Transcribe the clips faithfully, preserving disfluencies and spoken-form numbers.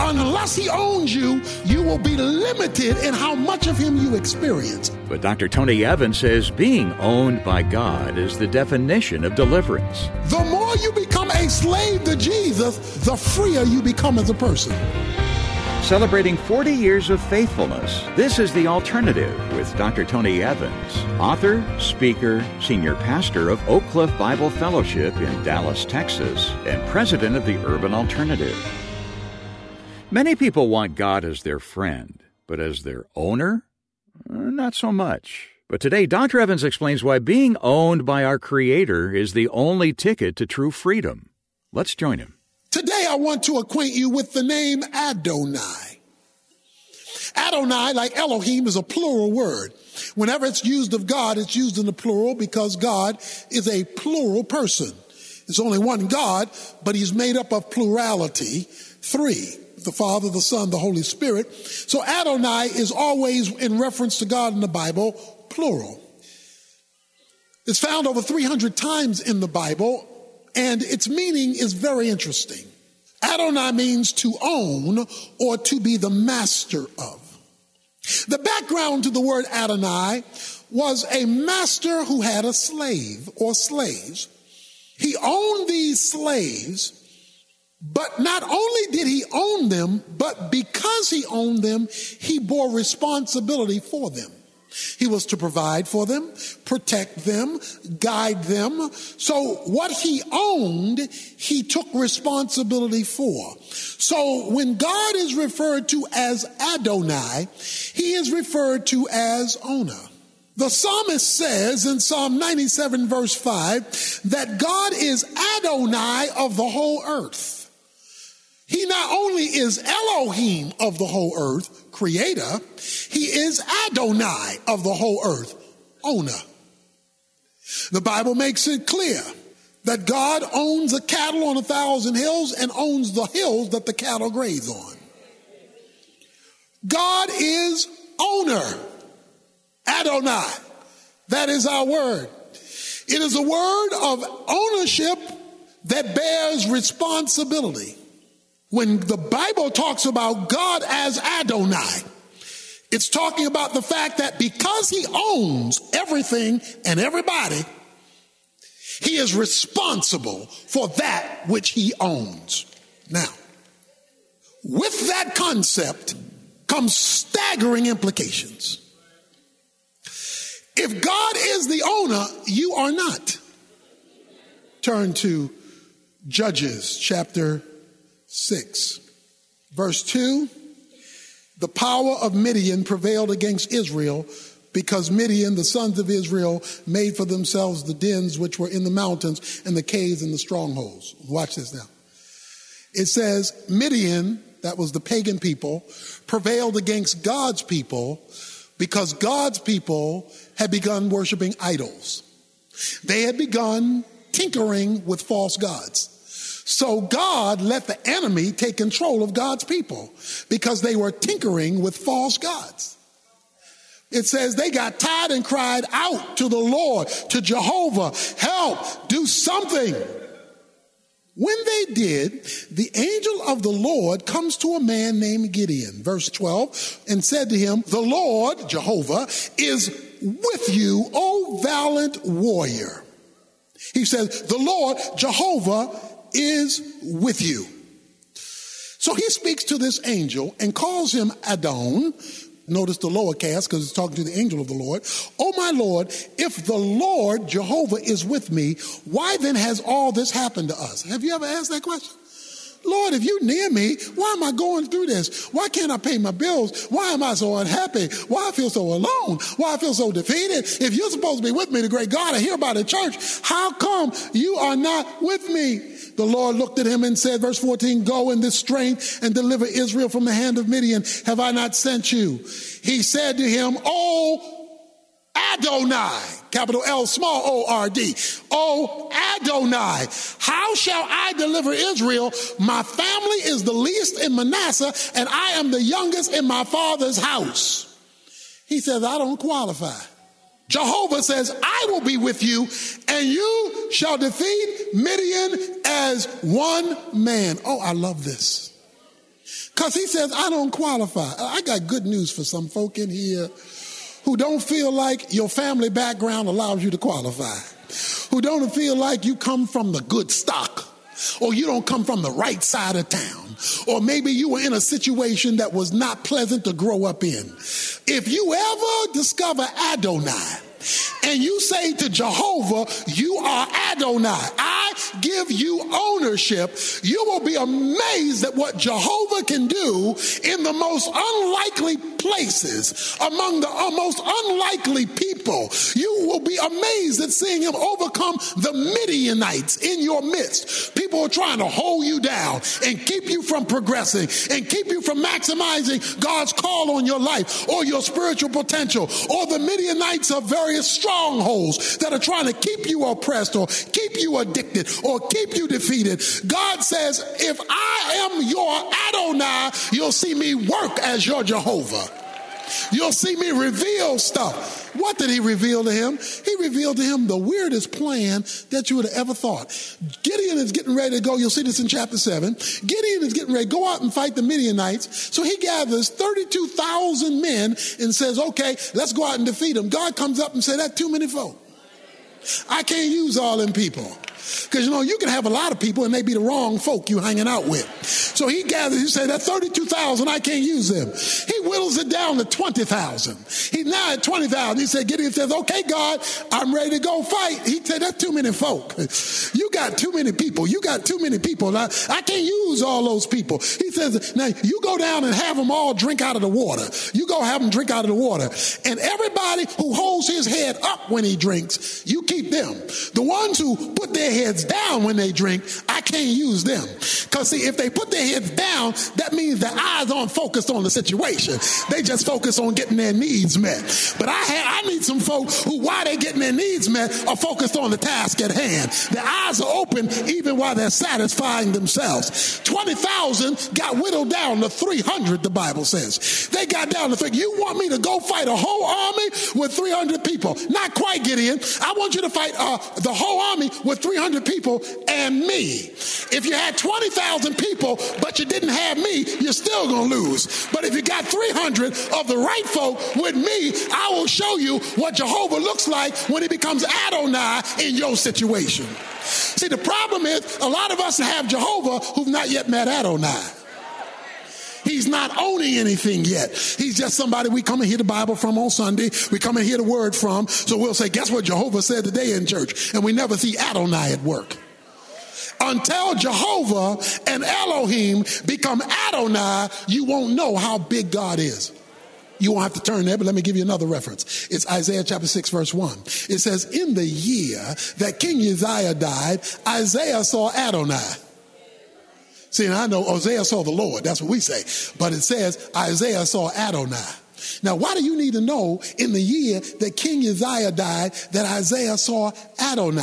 unless he owns you, you will be limited in how much of him you experience. But Doctor Tony Evans says being owned by God is the definition of deliverance. The more you become a slave to Jesus, the freer you become as a person. Celebrating forty years of faithfulness, this is The Alternative with Doctor Tony Evans, author, speaker, senior pastor of Oak Cliff Bible Fellowship in Dallas, Texas, and president of the Urban Alternative. Many people want God as their friend, but as their owner? Not so much. But today, Doctor Evans explains why being owned by our Creator is the only ticket to true freedom. Let's join him. Today, I want to acquaint you with the name Adonai. Adonai, like Elohim, is a plural word. Whenever it's used of God, it's used in the plural because God is a plural person. There's only one God, but he's made up of plurality, three. The Father, the Son, the Holy Spirit. So Adonai is always, in reference to God in the Bible, plural. It's found over three hundred times in the Bible, and its meaning is very interesting. Adonai means to own or to be the master of. The background to the word Adonai was a master who had a slave or slaves. He owned these slaves, but not only did he own them, but because he owned them, he bore responsibility for them. He was to provide for them, protect them, guide them. So what he owned, he took responsibility for. So when God is referred to as Adonai, he is referred to as owner. The psalmist says in Psalm ninety-seven verse five that God is Adonai of the whole earth. He not only is Elohim of the whole earth, creator, he is Adonai of the whole earth, owner. The Bible makes it clear that God owns the cattle on a thousand hills and owns the hills that the cattle graze on. God is owner, Adonai. That is our word. It is a word of ownership that bears responsibility. When the Bible talks about God as Adonai, it's talking about the fact that because he owns everything and everybody, he is responsible for that which he owns. Now, with that concept comes staggering implications. If God is the owner, you are not. Turn to Judges chapter six, verse two. The power of Midian prevailed against Israel because Midian, the sons of Israel, made for themselves the dens which were in the mountains and the caves and the strongholds. Watch this now. It says Midian, that was the pagan people, prevailed against God's people because God's people had begun worshiping idols. They had begun tinkering with false gods. So God let the enemy take control of God's people because they were tinkering with false gods. It says they got tired and cried out to the Lord, to Jehovah, help, do something. When they did, the angel of the Lord comes to a man named Gideon, verse twelve, and said to him, the Lord, Jehovah, is with you, O valiant warrior. He says, the Lord, Jehovah, is with you. So he speaks to this angel and calls him Adon. Notice the lower cast because it's talking to the angel of the Lord. Oh my Lord, if the Lord Jehovah is with me, why then has all this happened to us? Have you ever asked that question? Lord, if you near me, why am I going through this? Why can't I pay my bills? Why am I so unhappy? Why I feel so alone? Why I feel so defeated? If you're supposed to be with me, the great God, I hear about the church, how come you are not with me? The Lord looked at him and said, verse fourteen, go in this strength and deliver Israel from the hand of Midian. Have I not sent you? He said to him, oh, Adonai, capital L, small O R D. Oh, Adonai, how shall I deliver Israel? My family is the least in Manasseh, and I am the youngest in my father's house. He says, I don't qualify. Jehovah says, I will be with you, and you shall defeat Midian as one man. Oh, I love this. Because he says, I don't qualify. I got good news for some folk in here who don't feel like your family background allows you to qualify, who don't feel like you come from the good stock, or you don't come from the right side of town, or maybe you were in a situation that was not pleasant to grow up in. If you ever discover Adonai, and you say to Jehovah, you are Adonai, I give you ownership, you will be amazed at what Jehovah can do in the most unlikely places, among the most unlikely people. You will be amazed at seeing him overcome the Midianites in your midst. People are trying to hold you down and keep you from progressing and keep you from maximizing God's call on your life or your spiritual potential. Or the Midianites are various strongholds that are trying to keep you oppressed or keep you addicted or keep you defeated. God says, if I am your Adonai, you'll see me work as your Jehovah. You'll see me reveal stuff. What did he reveal to him? He revealed to him the weirdest plan that you would have ever thought. Gideon is getting ready to go. You'll see this in chapter seven. Gideon is getting ready to go out and fight the Midianites. So he gathers thirty-two thousand men and says, okay, let's go out and defeat them. God comes up and says, that's too many folk. I can't use all them people. Because, you know, you can have a lot of people and they be the wrong folk you hanging out with. So he gathers, he said, that thirty-two thousand, I can't use them. He whittles it down to twenty thousand. He's now at twenty thousand. He said, Gideon says, okay, God, I'm ready to go fight. He said, that's too many folk. You got too many people. You got too many people. I, I can't use all those people. He says, now you go down and have them all drink out of the water. You go have them drink out of the water. And everybody who holds his head up when he drinks, you keep them. The ones who put their heads down when they drink, I can't use them. Because see, if they put their heads down, that means their eyes aren't focused on the situation. They just focus on getting their needs met. But I have, I need some folks who, while they're getting their needs met, are focused on the task at hand. Their eyes are open even while they're satisfying themselves. twenty thousand got whittled down to three hundred, the Bible says. They got down to think, you want me to go fight a whole army with three hundred people? Not quite, Gideon. I want you to fight uh, the whole army with three hundred people and me. If you had twenty thousand people, but you didn't have me, you're still going to lose. But if you got three hundred of the right folk with me, I will show you what Jehovah looks like when he becomes Adonai in your situation. See, the problem is a lot of us have Jehovah who've not yet met Adonai. He's not owning anything yet. He's just somebody we come and hear the Bible from on Sunday. We come and hear the word from. So we'll say, guess what Jehovah said today in church? And we never see Adonai at work. Until Jehovah and Elohim become Adonai, you won't know how big God is. You won't have to turn there, but let me give you another reference. It's Isaiah chapter six, verse one. It says, in the year that King Uzziah died, Isaiah saw Adonai. See, and I know Isaiah saw the Lord. That's what we say. But it says Isaiah saw Adonai. Now, why do you need to know in the year that King Uzziah died that Isaiah saw Adonai?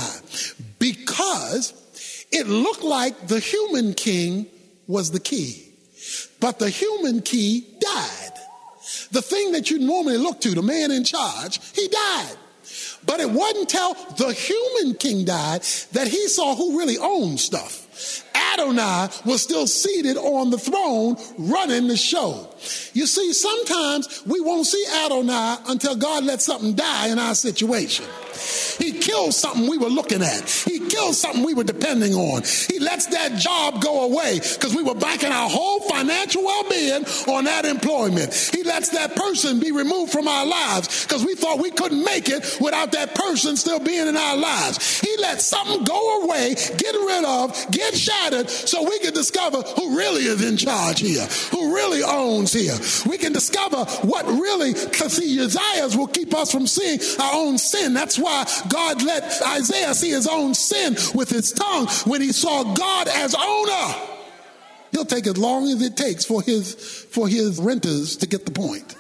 Because it looked like the human king was the key. But the human key died. The thing that you normally look to, the man in charge, he died. But it wasn't until the human king died that he saw who really owned stuff. Adonai was still seated on the throne running the show. You see, sometimes we won't see Adonai until God lets something die in our situation. He kills something we were looking at. He kills something we were depending on. He lets that job go away because we were banking our whole financial well-being on that employment. He lets that person be removed from our lives because we thought we couldn't make it without that person still being in our lives. He lets something go away, get rid of, get shattered so we can discover who really is in charge here, who really owns here. We can discover what really, because see, Uzziah's will keep us from seeing our own sin. That's why God let Isaiah see his own sin with his tongue when he saw God as owner. He'll take as long as it takes for his for his renters to get the point.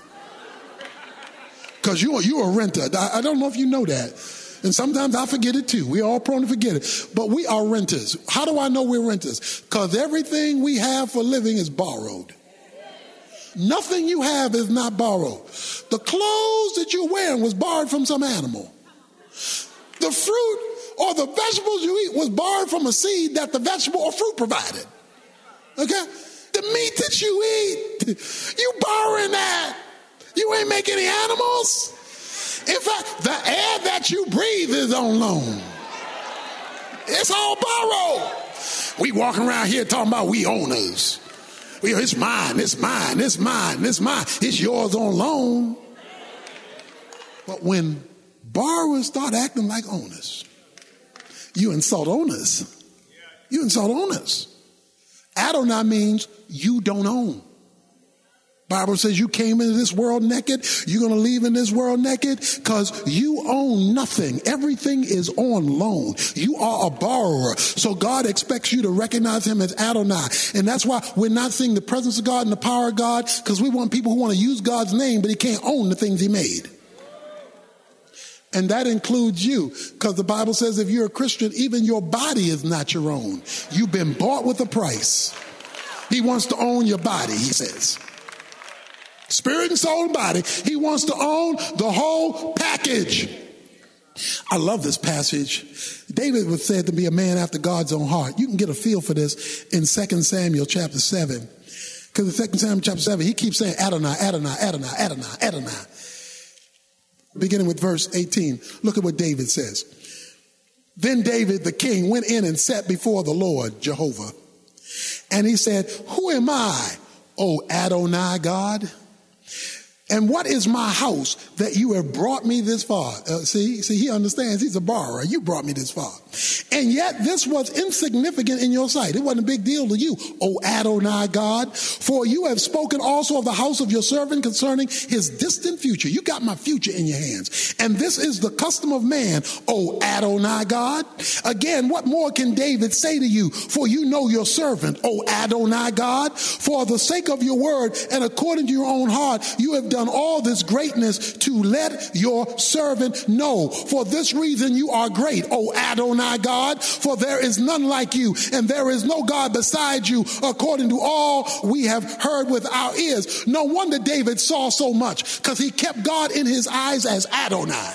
Because you're, you're a renter. I, I don't know if you know that. And sometimes I forget it too. We're all prone to forget it. But we are renters. How do I know we're renters? Because everything we have for living is borrowed. Nothing you have is not borrowed. The clothes that you're wearing was borrowed from some animal. The fruit or the vegetables you eat was borrowed from a seed that the vegetable or fruit provided. Okay? The meat that you You borrowing that. You ain't make any animals. In fact, the air that you breathe is on loan. It's all borrowed. We walking around here talking about we owners. We, it's mine, it's mine, it's mine, it's mine. It's yours on loan. But when borrowers start acting like owners, you insult owners. You insult owners. Adonai means you don't own. Bible says you came into this world naked. You're going to leave in this world naked because you own nothing. Everything is on loan. You are a borrower. So God expects you to recognize him as Adonai. And that's why we're not seeing the presence of God and the power of God, because we want people who want to use God's name, but he can't own the things he made. And that includes you, because the Bible says if you're a Christian, even your body is not your own. You've been bought with a price. He wants to own your body, he says. Spirit and soul and body. He wants to own the whole package. I love this passage. David was said to be a man after God's own heart. You can get a feel for this in Second Samuel chapter seven. Because in Second Samuel chapter seven, he keeps saying Adonai, Adonai, Adonai, Adonai, Adonai. Beginning with verse eighteen. Look at what David says. Then David the king went in and sat before the Lord, Jehovah. And he said, who am I, O Adonai God? And what is my house that you have brought me this far? Uh, see, see, he understands he's a borrower. You brought me this far. And yet this was insignificant in your sight. It wasn't a big deal to you, O Adonai God. For you have spoken also of the house of your servant concerning his distant future. You got my future in your hands. And this is the custom of man, O Adonai God. Again, what more can David say to you? For you know your servant, O Adonai God. For the sake of your word and according to your own heart, you have done all this greatness to let your servant know. For this reason you are great, O Adonai God, for there is none like you, and there is no God beside you, according to all we have heard with our ears. No wonder David saw so much, because he kept God in his eyes as Adonai.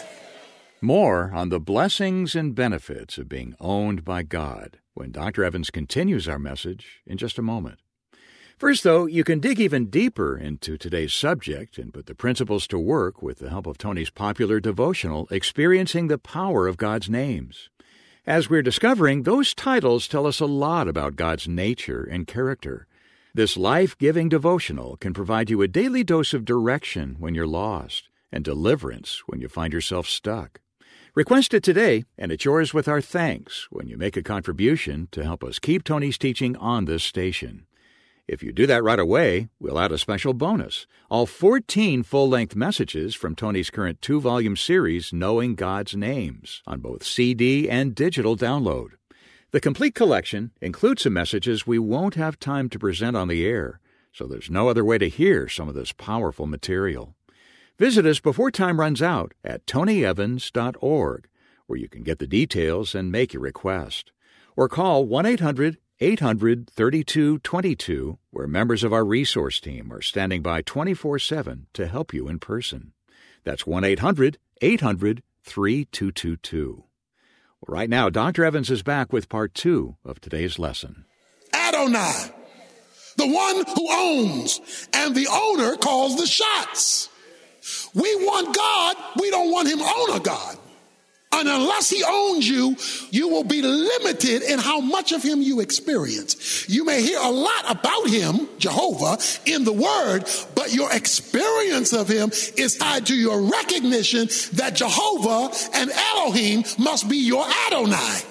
More on the blessings and benefits of being owned by God when Doctor Evans continues our message in just a moment. First, though, you can dig even deeper into today's subject and put the principles to work with the help of Tony's popular devotional, Experiencing the Power of God's Names. As we're discovering, those titles tell us a lot about God's nature and character. This life-giving devotional can provide you a daily dose of direction when you're lost and deliverance when you find yourself stuck. Request it today, and it's yours with our thanks when you make a contribution to help us keep Tony's teaching on this station. If you do that right away, we'll add a special bonus, all fourteen full-length messages from Tony's current two-volume series, Knowing God's Names, on both C D and digital download. The complete collection includes some messages we won't have time to present on the air, so there's no other way to hear some of this powerful material. Visit us before time runs out at tony evans dot org, where you can get the details and make your request. Or call one eight hundred eight hundred thirty-two twenty-two, where members of our resource team are standing by twenty-four seven to help you in person. That's one eight hundred eight hundred thirty-two twenty-two. Well, right now, Doctor Evans is back with part two of today's lesson. Adonai, the one who owns, and the owner calls the shots. We want God, we don't want him own a God. And unless he owns you, you will be limited in how much of him you experience. You may hear a lot about him, Jehovah, in the word, but your experience of him is tied to your recognition that Jehovah and Elohim must be your Adonai.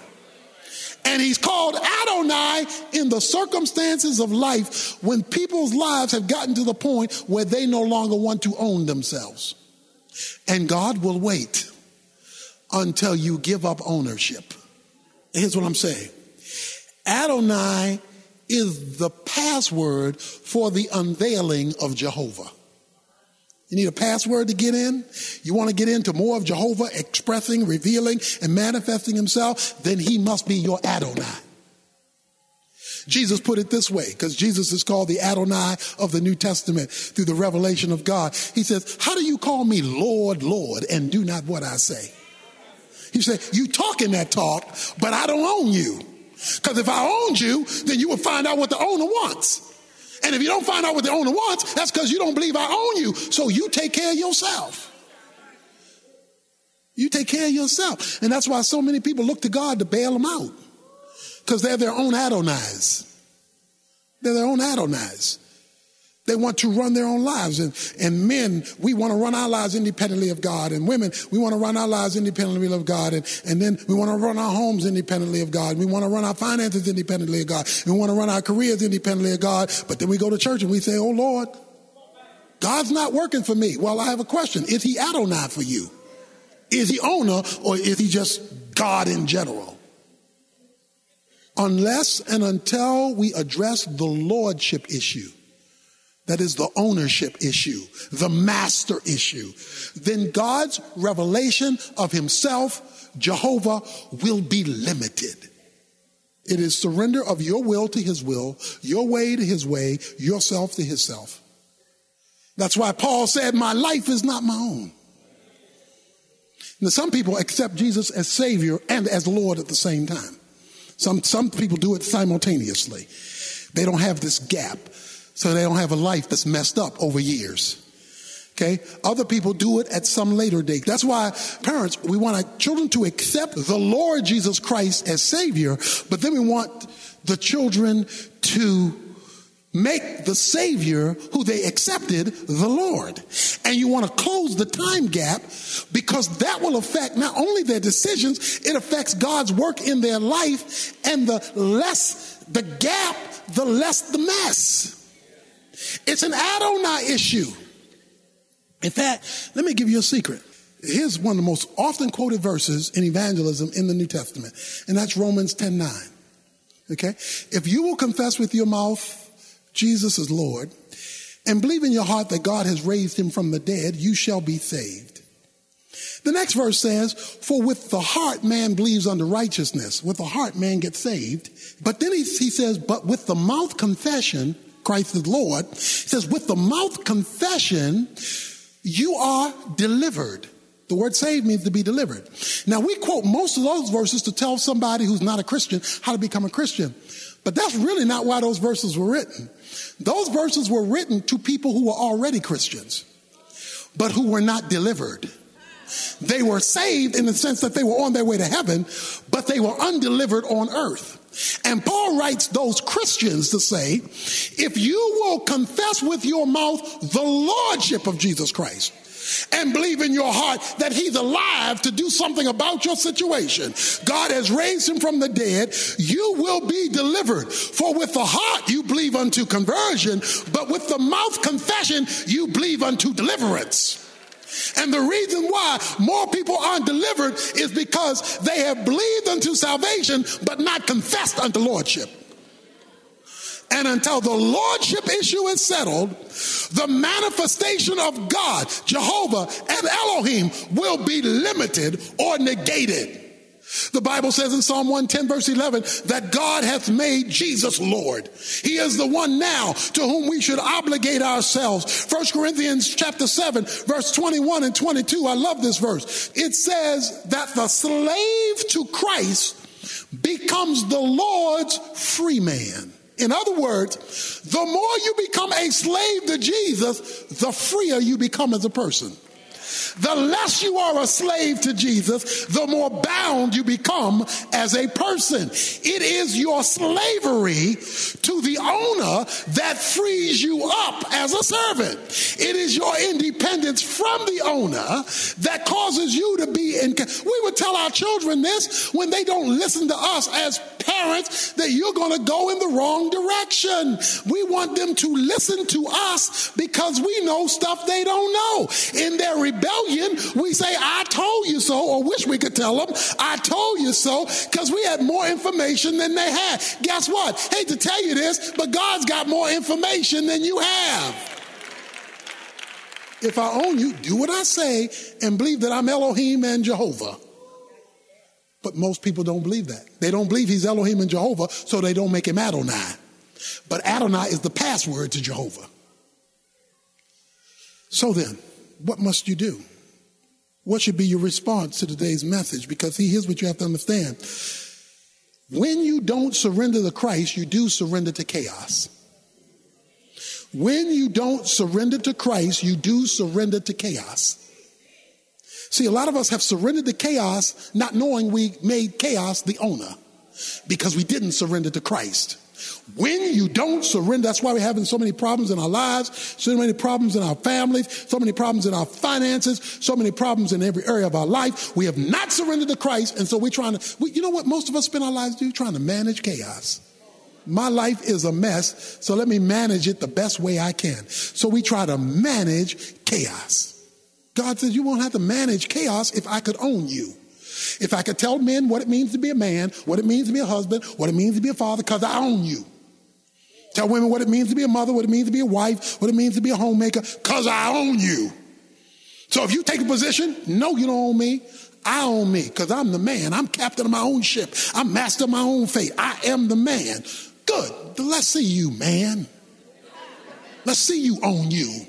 And he's called Adonai in the circumstances of life when people's lives have gotten to the point where they no longer want to own themselves. And God will wait until you give up ownership. Here's what I'm saying. Adonai is the password for the unveiling of Jehovah. You need a password to get in? You want to get into more of Jehovah expressing, revealing, and manifesting himself? Then he must be your Adonai. Jesus put it this way, because Jesus is called the Adonai of the New Testament through the revelation of God. He says, how do you call me Lord, Lord, and do not what I say? He said, you talking that talk, but I don't own you. Because if I owned you, then you would find out what the owner wants. And if you don't find out what the owner wants, that's because you don't believe I own you. So you take care of yourself. You take care of yourself. And that's why so many people look to God to bail them out. Because they're their own Adonais. They're their own Adonais. They want to run their own lives. And, and men, we want to run our lives independently of God. And women, we want to run our lives independently of God. And, and then we want to run our homes independently of God. We want to run our finances independently of God. And we want to run our careers independently of God. But then we go to church and we say, oh, Lord, God's not working for me. Well, I have a question. Is he Adonai for you? Is he owner, or is he just God in general? Unless and until we address the lordship issue, that is the ownership issue, the master issue, then God's revelation of himself, Jehovah, will be limited. It is surrender of your will to his will, your way to his way, yourself to his self. That's why Paul said, my life is not my own. Now, some people accept Jesus as Savior and as Lord at the same time. Some, some people do it simultaneously. They don't have this gap. So they don't have a life that's messed up over years. Okay? Other people do it at some later date. That's why, parents, we want our children to accept the Lord Jesus Christ as Savior, but then we want the children to make the Savior who they accepted the Lord. And you want to close the time gap, because that will affect not only their decisions, it affects God's work in their life. And the less the gap, the less the mess. It's an Adonai issue. In fact, let me give you a secret. Here's one of the most often quoted verses in evangelism in the New Testament, and that's Romans ten nine. Okay? If you will confess with your mouth Jesus is Lord, and believe in your heart that God has raised him from the dead, you shall be saved. The next verse says, for with the heart man believes unto righteousness. With the heart man gets saved. But then he, he says, but with the mouth confession, Christ is Lord. He says, with the mouth confession, you are delivered. The word saved means to be delivered. Now, we quote most of those verses to tell somebody who's not a Christian how to become a Christian. But that's really not why those verses were written. Those verses were written to people who were already Christians, but who were not delivered. They were saved in the sense that they were on their way to heaven, but they were undelivered on earth. And Paul writes those Christians to say, if you will confess with your mouth the lordship of Jesus Christ, and believe in your heart that he's alive to do something about your situation, God has raised him from the dead, you will be delivered. For with the heart you believe unto conversion, but with the mouth confession you believe unto deliverance. And the reason why more people aren't delivered is because they have believed unto salvation, but not confessed unto lordship. And until the lordship issue is settled, the manifestation of God, Jehovah, and Elohim will be limited or negated. The Bible says in Psalm one ten verse eleven that God hath made Jesus Lord. He is the one now to whom we should obligate ourselves. First Corinthians chapter seven verse twenty-one and twenty-two. I love this verse. It says that the slave to Christ becomes the Lord's free man. In other words, the more you become a slave to Jesus, the freer you become as a person. The less you are a slave to Jesus, the more bound you become as a person. It is your slavery to the owner that frees you up as a servant. It is your independence from the owner that causes you to be in. We would tell our children this when they don't listen to us as parents, that you're going to go in the wrong direction. We want them to listen to us because we know stuff they don't know. In their rebellion, we say, I told you so, or wish we could tell them, I told you so, because we had more information than they had. Guess what? Hate to tell you this, but God's got more information than you have. If I own you, do what I say and believe that I'm Elohim and Jehovah. But most people don't believe that. They don't believe he's Elohim and Jehovah, so they don't make him Adonai. But Adonai is the password to Jehovah. So then, what must you do? What should be your response to today's message? Because see, here's what you have to understand. When you don't surrender to Christ, you do surrender to chaos. When you don't surrender to Christ, you do surrender to chaos. See, a lot of us have surrendered to chaos, not knowing we made chaos the owner because we didn't surrender to Christ. When you don't surrender, that's why we're having so many problems in our lives, so many problems in our families, so many problems in our finances, so many problems in every area of our life. We have not surrendered to Christ, and so we're trying to, we, you know what most of us spend our lives doing? Trying to manage chaos. My life is a mess, so let me manage it the best way I can. So we try to manage chaos. God says you won't have to manage chaos if I could own you. If I could tell men what it means to be a man, what it means to be a husband, what it means to be a father, because I own you. Tell women what it means to be a mother, what it means to be a wife, what it means to be a homemaker, because I own you. So if you take a position, no, you don't own me. I own me because I'm the man. I'm captain of my own ship. I'm master of my own fate. I am the man. Good. Let's see you, man. Let's see you own you.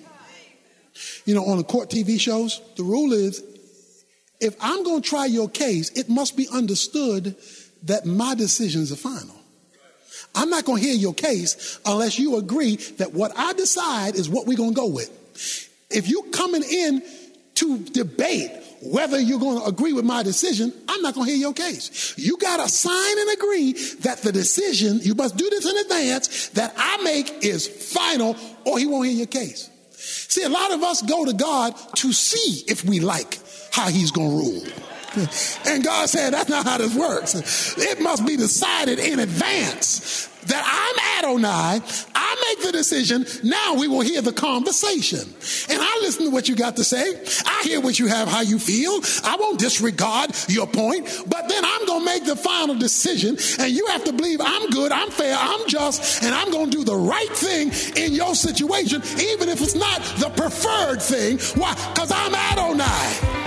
You know, on the court T V shows, the rule is, if I'm going to try your case, it must be understood that my decisions are final. I'm not going to hear your case unless you agree that what I decide is what we're going to go with. If you're coming in to debate whether you're going to agree with my decision, I'm not going to hear your case. You got to sign and agree that the decision, you must do this in advance, that I make is final, or he won't hear your case. See, a lot of us go to God to see if we like how he's going to rule. And God said, that's not how this works. It must be decided in advance that I'm Adonai. I make the decision. Now we will hear the conversation. And I listen to what you got to say. I hear what you have, how you feel. I won't disregard your point. But then I'm going to make the final decision. And you have to believe I'm good, I'm fair, I'm just, and I'm going to do the right thing in your situation, even if it's not the preferred thing. Why? Because I'm Adonai.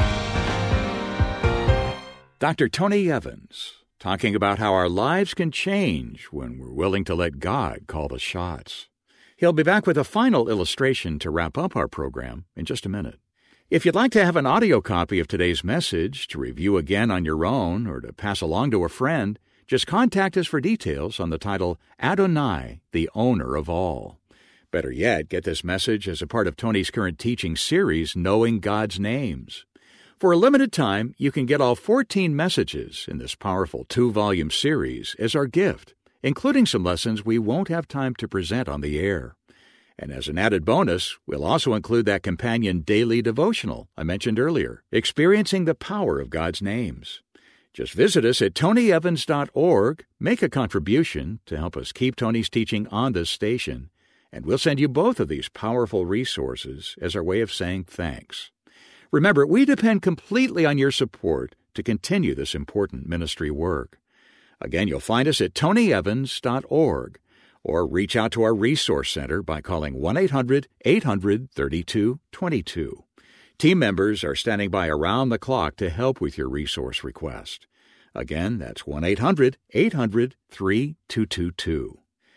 Doctor Tony Evans, talking about how our lives can change when we're willing to let God call the shots. He'll be back with a final illustration to wrap up our program in just a minute. If you'd like to have an audio copy of today's message to review again on your own or to pass along to a friend, just contact us for details on the title Adonai, the Owner of All. Better yet, get this message as a part of Tony's current teaching series, Knowing God's Names. For a limited time, you can get all fourteen messages in this powerful two-volume series as our gift, including some lessons we won't have time to present on the air. And as an added bonus, we'll also include that companion daily devotional I mentioned earlier, Experiencing the Power of God's Names. Just visit us at tony evans dot org, make a contribution to help us keep Tony's teaching on this station, and we'll send you both of these powerful resources as our way of saying thanks. Remember, we depend completely on your support to continue this important ministry work. Again, you'll find us at tony evans dot org or reach out to our Resource Center by calling one eight hundred eight hundred thirty-two twenty-two. Team members are standing by around the clock to help with your resource request. Again, that's one eight hundred eight hundred thirty-two twenty-two.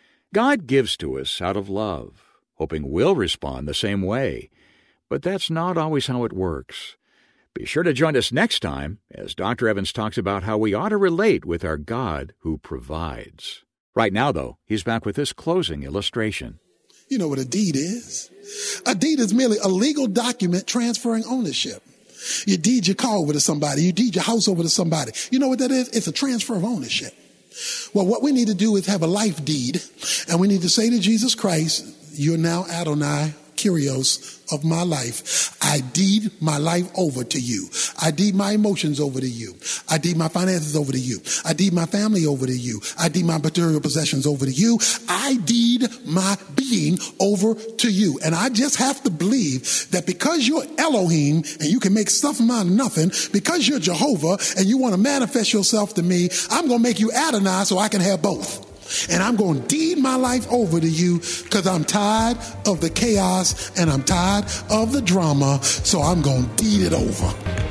God gives to us out of love, hoping we'll respond the same way. But that's not always how it works. Be sure to join us next time as Doctor Evans talks about how we ought to relate with our God who provides. Right now, though, he's back with this closing illustration. You know what a deed is? A deed is merely a legal document transferring ownership. You deed your car over to somebody. You deed your house over to somebody. You know what that is? It's a transfer of ownership. Well, what we need to do is have a life deed, and we need to say to Jesus Christ, you're now Adonai, Kyrios of my life. I deed my life over to you. I deed my emotions over to you. I deed my finances over to you. I deed my family over to you. I deed my material possessions over to you. I deed my being over to you. And I just have to believe that because you're Elohim and you can make stuff from out of nothing, because you're Jehovah and you want to manifest yourself to me, I'm going to make you Adonai so I can have both. And I'm going to deed my life over to you because I'm tired of the chaos and I'm tired of the drama. So I'm going to deed it over.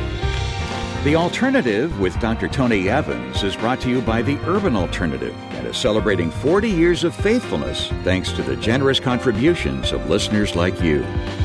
The Alternative with Doctor Tony Evans is brought to you by the Urban Alternative and is celebrating forty years of faithfulness thanks to the generous contributions of listeners like you.